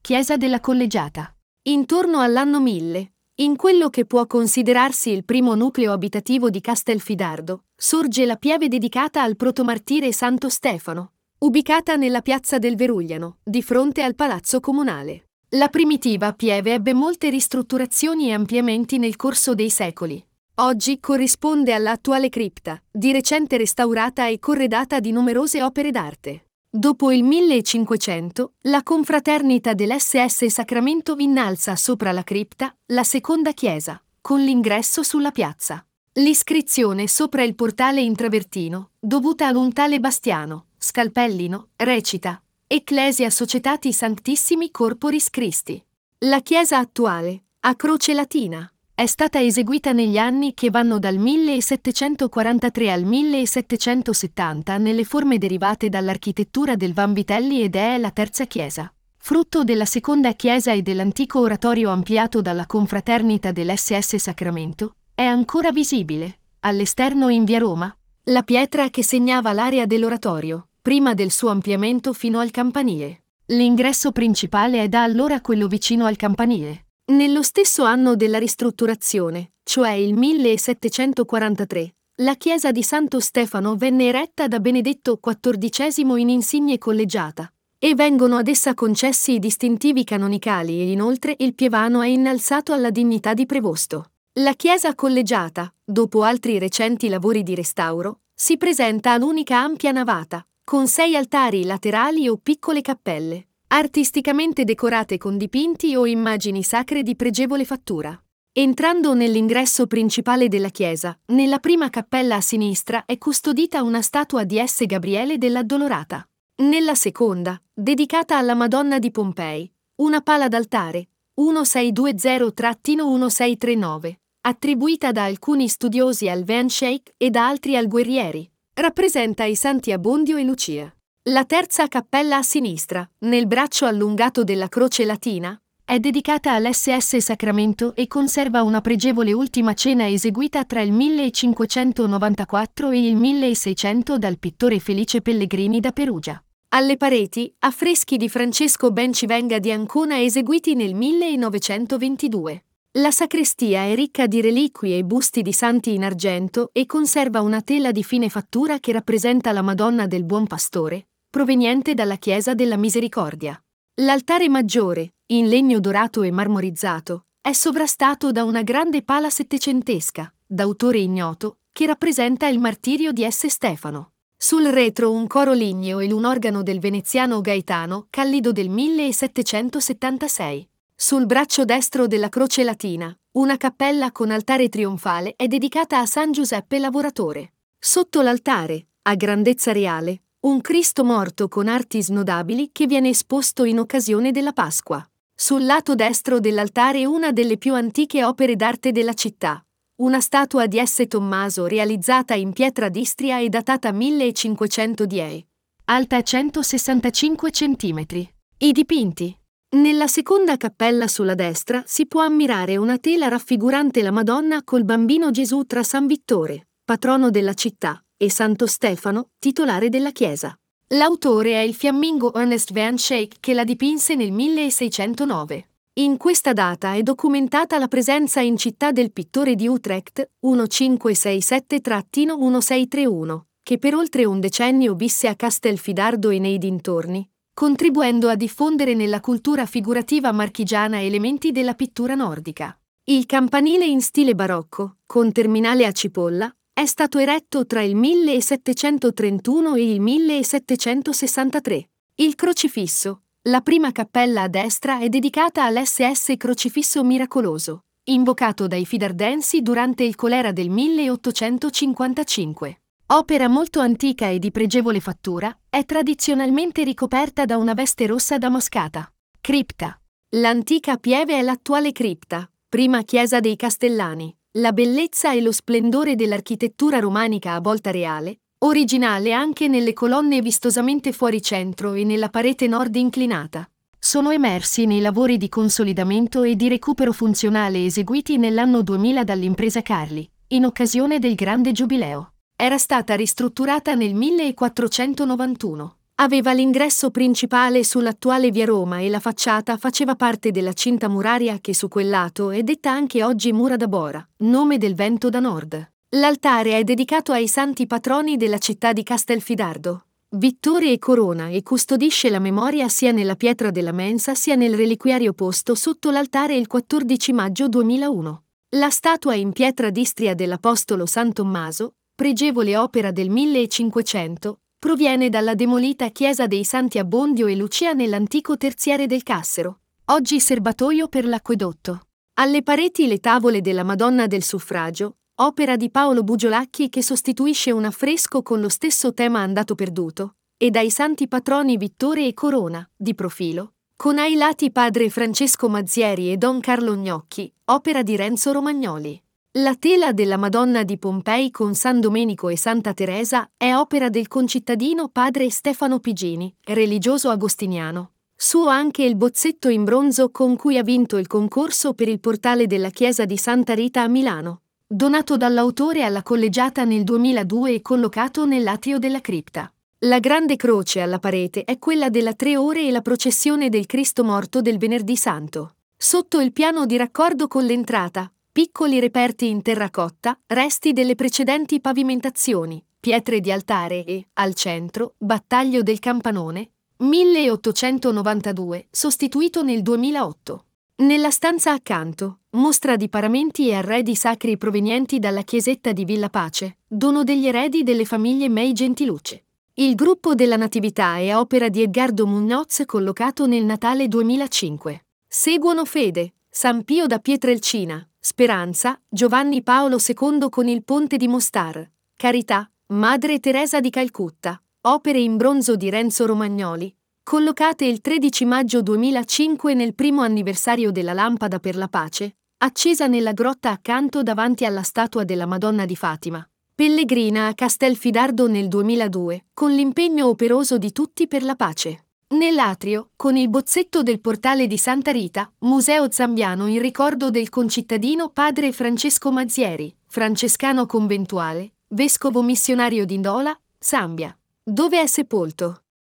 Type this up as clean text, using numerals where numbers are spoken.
Chiesa della Collegiata. Intorno all'anno 1000, in quello che può considerarsi il primo nucleo abitativo di Castelfidardo, sorge la pieve dedicata al protomartire Santo Stefano, ubicata nella piazza del Verugliano, di fronte al Palazzo Comunale. La primitiva pieve ebbe molte ristrutturazioni e ampliamenti nel corso dei secoli. Oggi corrisponde all'attuale cripta, di recente restaurata e corredata di numerose opere d'arte. Dopo il 1500, la confraternita dell'SS Sacramento innalza sopra la cripta la seconda chiesa, con l'ingresso sulla piazza. L'iscrizione sopra il portale in travertino, dovuta ad un tale Bastiano Scalpellino, recita: Ecclesia Societati Sanctissimi Corporis Christi. La chiesa attuale, a croce latina, è stata eseguita negli anni che vanno dal 1743 al 1770 nelle forme derivate dall'architettura del Vanvitelli ed è la terza chiesa, frutto della seconda chiesa e dell'antico oratorio ampliato dalla confraternita dell'SS Sacramento. È ancora visibile, all'esterno in via Roma, la pietra che segnava l'area dell'oratorio, prima del suo ampliamento fino al campanile. L'ingresso principale è da allora quello vicino al campanile. Nello stesso anno della ristrutturazione, cioè il 1743, la chiesa di Santo Stefano venne eretta da Benedetto XIV in insigne collegiata, e vengono ad essa concessi i distintivi canonicali e inoltre il pievano è innalzato alla dignità di prevosto. La chiesa collegiata, dopo altri recenti lavori di restauro, si presenta ad unica ampia navata, con 6 altari laterali o piccole cappelle, artisticamente decorate con dipinti o immagini sacre di pregevole fattura. Entrando nell'ingresso principale della chiesa, nella prima cappella a sinistra è custodita una statua di S. Gabriele dell'Addolorata. Nella seconda, dedicata alla Madonna di Pompei, una pala d'altare, 1620-1639, attribuita da alcuni studiosi al Van Sheikh e da altri al Guerrieri, rappresenta i santi Abbondio e Lucia. La terza cappella a sinistra, nel braccio allungato della croce latina, è dedicata all'SS Sacramento e conserva una pregevole ultima cena eseguita tra il 1594 e il 1600 dal pittore Felice Pellegrini da Perugia. Alle pareti, affreschi di Francesco Bencivenga di Ancona eseguiti nel 1922. La sacrestia è ricca di reliquie e busti di santi in argento e conserva una tela di fine fattura che rappresenta la Madonna del Buon Pastore, proveniente dalla Chiesa della Misericordia. L'altare maggiore, in legno dorato e marmorizzato, è sovrastato da una grande pala settecentesca, d'autore ignoto, che rappresenta il martirio di S. Stefano. Sul retro un coro ligneo e un organo del veneziano Gaetano Callido del 1776. Sul braccio destro della croce latina, una cappella con altare trionfale è dedicata a San Giuseppe Lavoratore. Sotto l'altare, a grandezza reale, un Cristo morto con arti snodabili che viene esposto in occasione della Pasqua. Sul lato destro dell'altare una delle più antiche opere d'arte della città, una statua di S. Tommaso realizzata in pietra d'Istria e datata 1510, alta 165 cm. I dipinti. Nella seconda cappella sulla destra si può ammirare una tela raffigurante la Madonna col bambino Gesù tra San Vittore, patrono della città, e Santo Stefano, titolare della chiesa. L'autore è il fiammingo Ernest Van Schaik che la dipinse nel 1609. In questa data è documentata la presenza in città del pittore di Utrecht, 1567-1631, che per oltre un decennio visse a Castelfidardo e nei dintorni, contribuendo a diffondere nella cultura figurativa marchigiana elementi della pittura nordica. Il campanile in stile barocco, con terminale a cipolla, è stato eretto tra il 1731 e il 1763. Il crocifisso, la prima cappella a destra, è dedicata all'SS Crocifisso Miracoloso, invocato dai fidardensi durante il colera del 1855. Opera molto antica e di pregevole fattura, è tradizionalmente ricoperta da una veste rossa damascata. Cripta. L'antica pieve è l'attuale cripta, prima chiesa dei Castellani. La bellezza e lo splendore dell'architettura romanica a volta reale, originale anche nelle colonne vistosamente fuori centro e nella parete nord inclinata, sono emersi nei lavori di consolidamento e di recupero funzionale eseguiti nell'anno 2000 dall'impresa Carli, in occasione del Grande Giubileo. Era stata ristrutturata nel 1491. Aveva l'ingresso principale sull'attuale via Roma e la facciata faceva parte della cinta muraria che su quel lato è detta anche oggi Mura da Bora, nome del vento da nord. L'altare è dedicato ai santi patroni della città di Castelfidardo, Vittore e Corona, e custodisce la memoria sia nella pietra della mensa sia nel reliquiario posto sotto l'altare il 14 maggio 2001. La statua in pietra d'Istria dell'Apostolo San Tommaso, pregevole opera del 1500, proviene dalla demolita chiesa dei Santi Abbondio e Lucia nell'antico terziere del Cassero, oggi serbatoio per l'acquedotto. Alle pareti le tavole della Madonna del Suffragio, opera di Paolo Bugiolacchi che sostituisce un affresco con lo stesso tema andato perduto, e dai santi patroni Vittore e Corona, di profilo, con ai lati padre Francesco Mazzieri e don Carlo Gnocchi, opera di Renzo Romagnoli. La tela della Madonna di Pompei con San Domenico e Santa Teresa è opera del concittadino padre Stefano Pigini, religioso agostiniano. Suo anche il bozzetto in bronzo con cui ha vinto il concorso per il portale della chiesa di Santa Rita a Milano, donato dall'autore alla collegiata nel 2002 e collocato nell'atrio della cripta. La grande croce alla parete è quella della 3 ore e la processione del Cristo morto del Venerdì Santo. Sotto il piano di raccordo con l'entrata, piccoli reperti in terracotta, resti delle precedenti pavimentazioni, pietre di altare e, al centro, battaglio del campanone, 1892, sostituito nel 2008. Nella stanza accanto, mostra di paramenti e arredi sacri provenienti dalla chiesetta di Villa Pace, dono degli eredi delle famiglie May Gentiluce. Il gruppo della Natività è opera di Edgardo Muñoz collocato nel Natale 2005. Seguono Fede, San Pio da Pietrelcina, Speranza, Giovanni Paolo II con il Ponte di Mostar, Carità, Madre Teresa di Calcutta, opere in bronzo di Renzo Romagnoli, collocate il 13 maggio 2005 nel primo anniversario della Lampada per la Pace, accesa nella grotta accanto davanti alla statua della Madonna di Fatima, pellegrina a Castelfidardo nel 2002, con l'impegno operoso di tutti per la pace. Nell'atrio, con il bozzetto del portale di Santa Rita, Museo Zambiano in ricordo del concittadino padre Francesco Mazzieri, francescano conventuale, vescovo missionario di Ndola, Zambia, dove è sepolto.